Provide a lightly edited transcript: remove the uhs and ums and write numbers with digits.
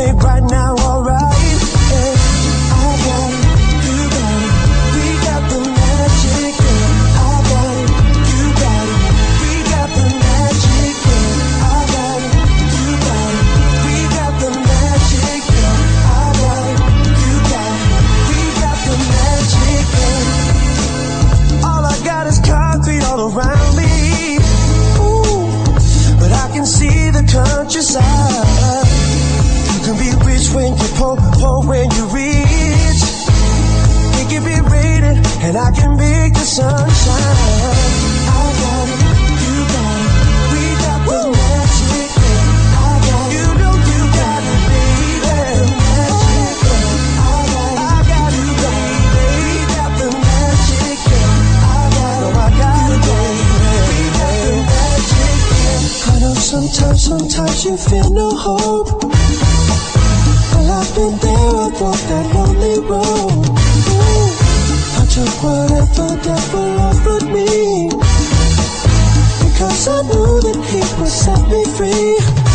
make right now alright. Yeah, I got it, you got it, we got the magic. Yeah, I got it, you got it, we got the magic. Yeah, I got it, you got it, we got the magic. Yeah, I got it, you got it, we got the magic. Yeah. All I got is concrete all around me. But I can see the countryside. You can be rich when you're poor, poor when you're rich. We can be rated, and I can make the sunshine. I got it, you got it, we got the magic. Yeah. I got it, you know you got it, baby. I got it, baby. We got the magic. Yeah. I got it, I got it, baby. We got the magic. I know sometimes you feel no hope. Well, I've been there, I walked that lonely road. Ooh, I took whatever devil offered me, because I knew that he would set me free.